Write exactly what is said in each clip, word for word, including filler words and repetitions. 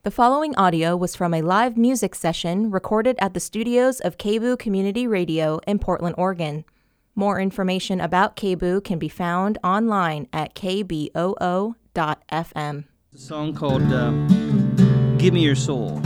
The following audio was from a live music session recorded at the studios of K B O O Community Radio in Portland, Oregon. More information about K B O O can be found online at k b o o dot f m. A song called uh, Give Me Your Soul.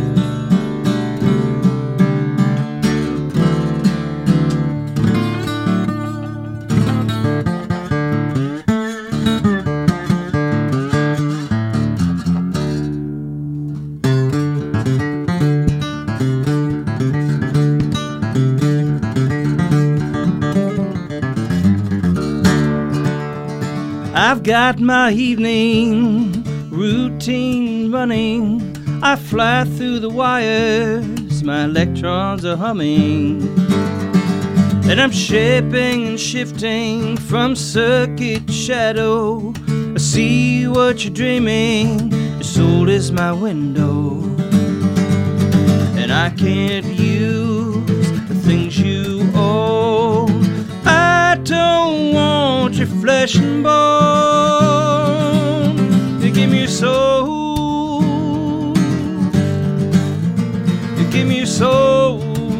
I've got my evening routine running. I fly through the wires, my electrons are humming. And I'm shaping and shifting from circuit shadow. I see what you're dreaming, your soul is my window. And I can't use the things you own. I don't want your flesh and bone. You give me your soul. You give me your soul.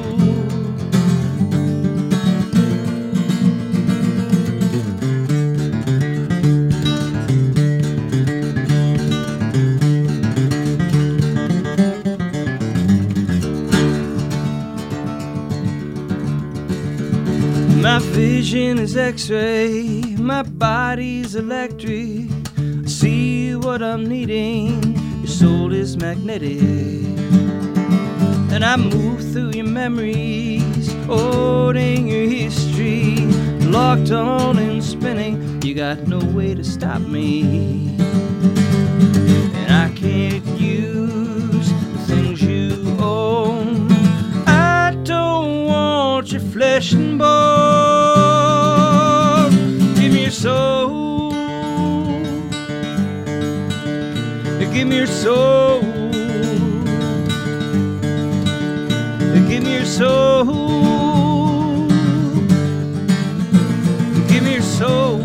My vision is X-ray, my body's electric. I see what I'm needing, your soul is magnetic. And I move through your memories, holding your history. Locked on and spinning, you got no way to stop me. And I can't use the things you own. I don't want your flesh and bone. Soul, give me your soul, give me your soul, give me your soul.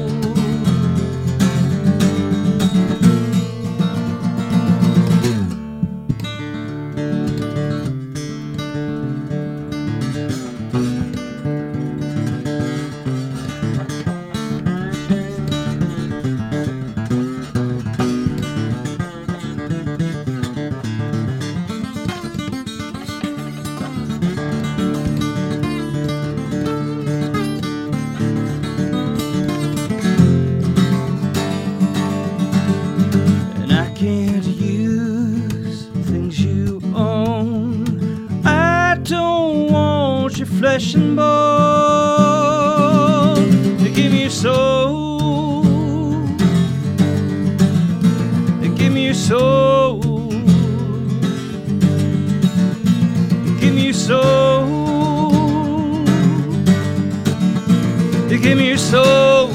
Flesh and bone, give me your soul, give me your soul, give me your soul, give me your soul.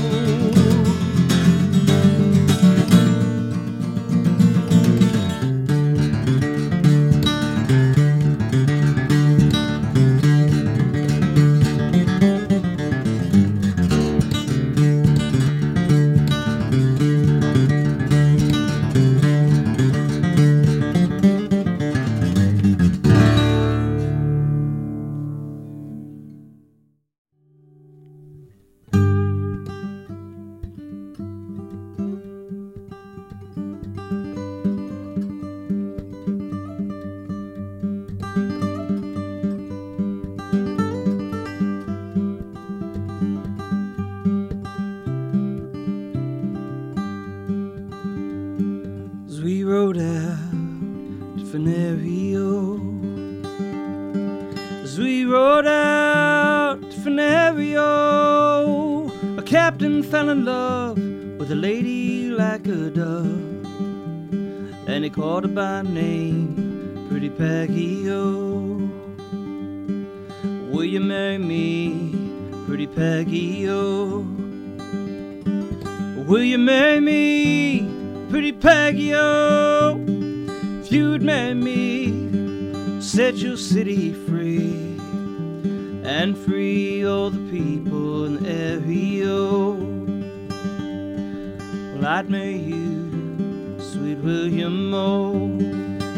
Fell in love with a lady like a dove, and he called her by name, Pretty Peggy-O. Will you marry me, Pretty Peggy-O? Will you marry me, Pretty Peggy-O? If you'd marry me, set your city free, and free all the people in the area. Well, I'd marry you, sweet William O.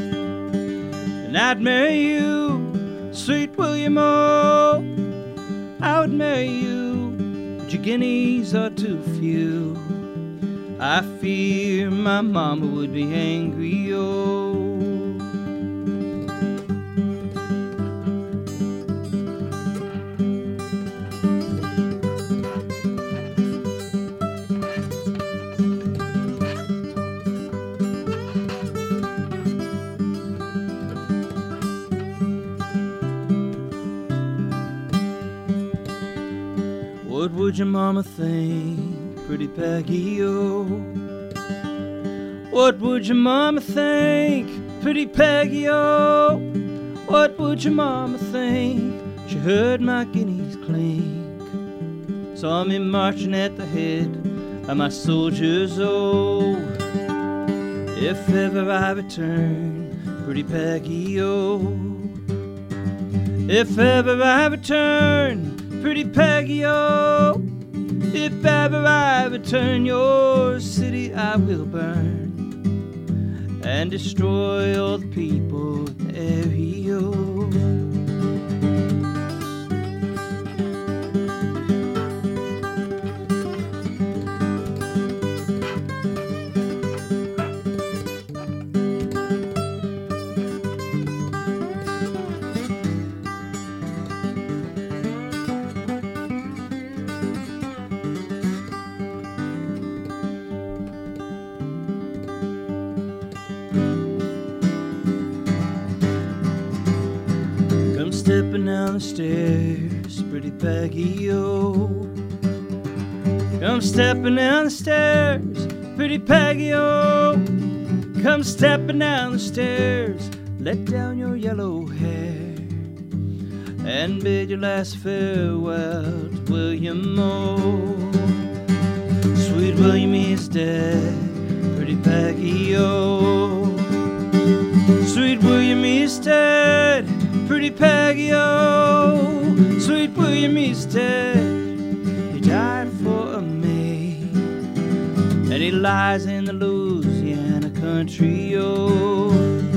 and I'd marry you, sweet William O. I would marry you, but your guineas are too few. I fear my mama would be angry, oh. What would your mama think, pretty Peggy, oh? What would your mama think, pretty Peggy, oh? What would your mama think? She heard my guineas clink, saw me marching at the head of my soldiers, oh. If ever I return, pretty Peggy, oh. If ever I return, pretty Peggy, oh. If ever I return, your city I will burn and destroy all the people in the area, oh. Stepping down the stairs, pretty Peggy, oh. Come stepping down the stairs, pretty Peggy, oh. Come stepping down the stairs, let down your yellow hair and bid your last farewell to William O. Sweet William is dead, pretty Peggy, oh. Sweet William is dead, pretty Peggy, oh. Sweet William is dead, he died for a maid, and he lies in the Louisiana country, oh.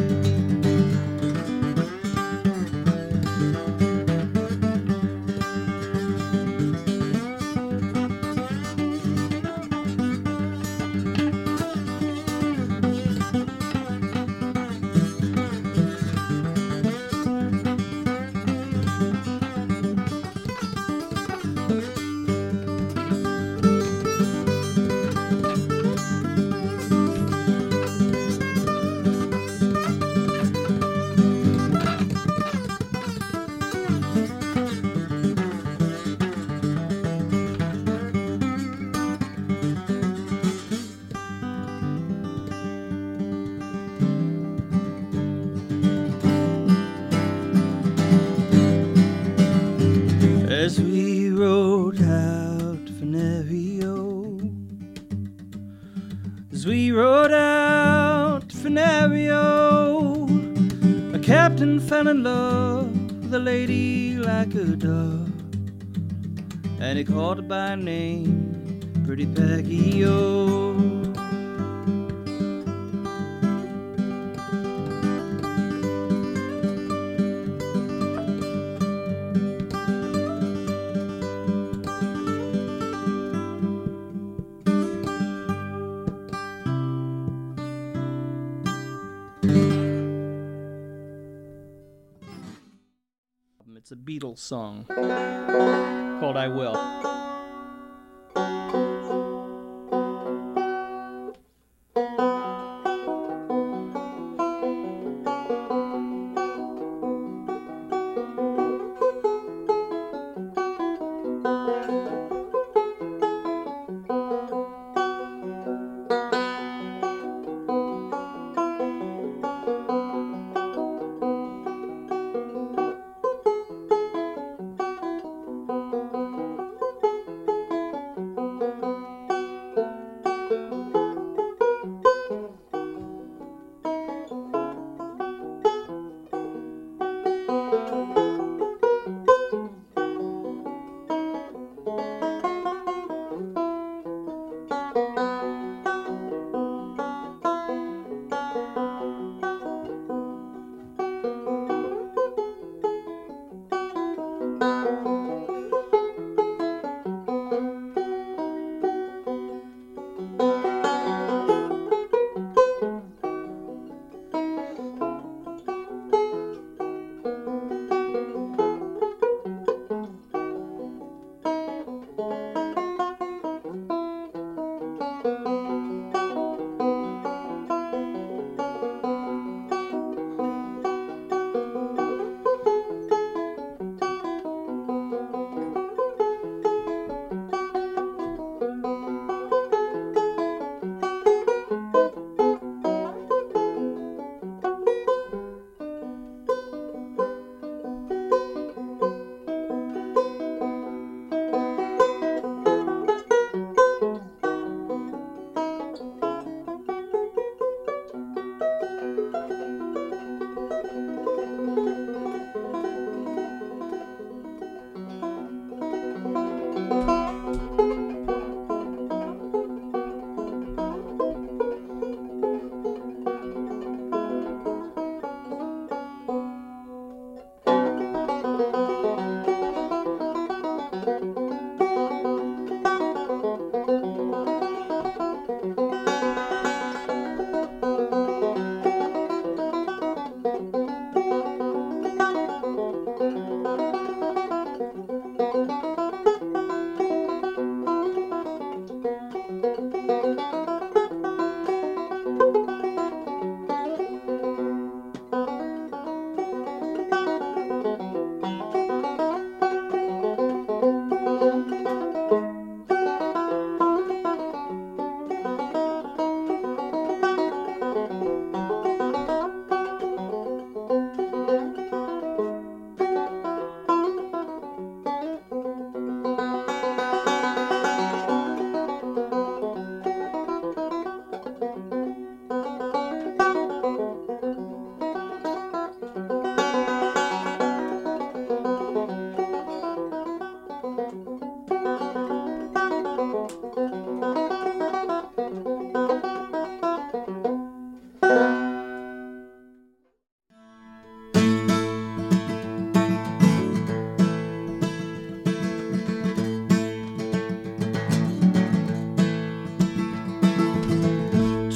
As we rode out to Venerio, as we rode out to Venerio, a captain fell in love with a lady like a dove, and he called her by name, pretty Peggy, oh. It's a Beatles song called I Will.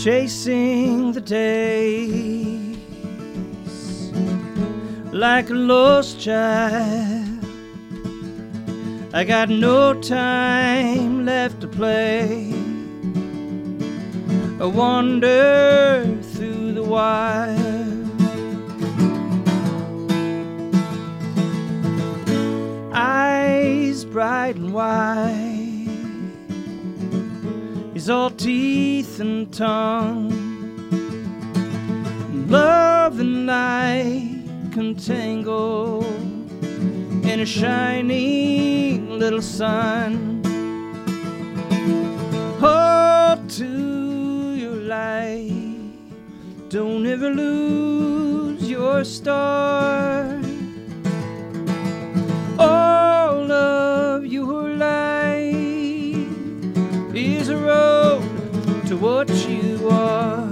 chasing the days like a lost child. I got no time left to play. I wander through the wild. Eyes bright and wide, he's all teeth and tongue. Love and light can tangle in a shining little sun. Hold to your light, don't ever lose your star. All of your life is a road to what you are.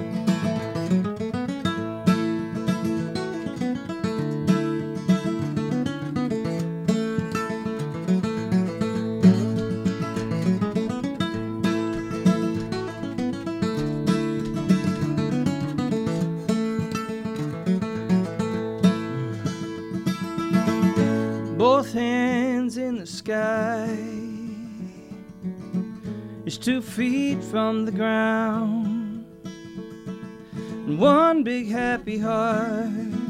Both hands in the sky is two feet from the ground, and one big happy heart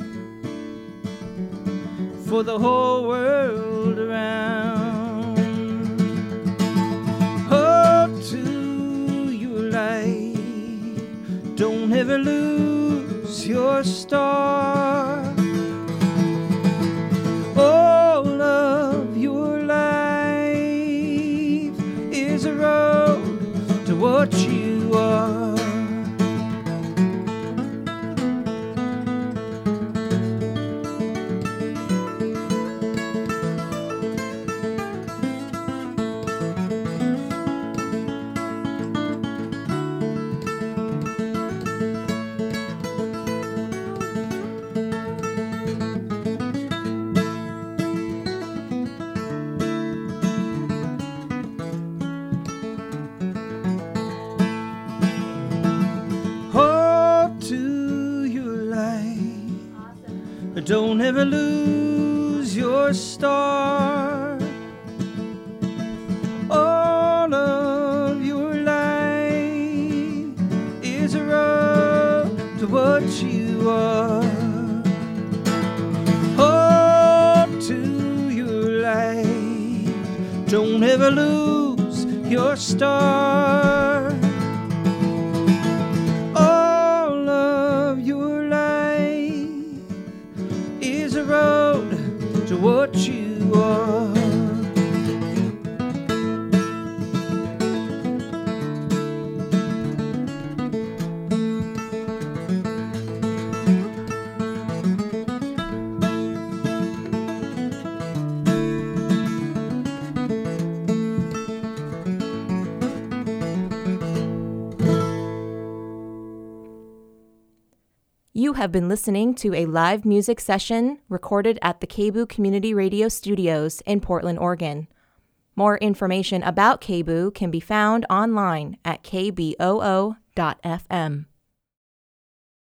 for the whole world around. Hold to your light, don't ever lose your star. All of your life is a road to what you are. Don't ever lose your star. All of your life is a road to what you are. Hold to your life, don't ever lose your star. All of your life is a road to what you are. You have been listening to a live music session recorded at the K B O O Community Radio Studios in Portland, Oregon. More information about K B O O can be found online at k b o o dot f m.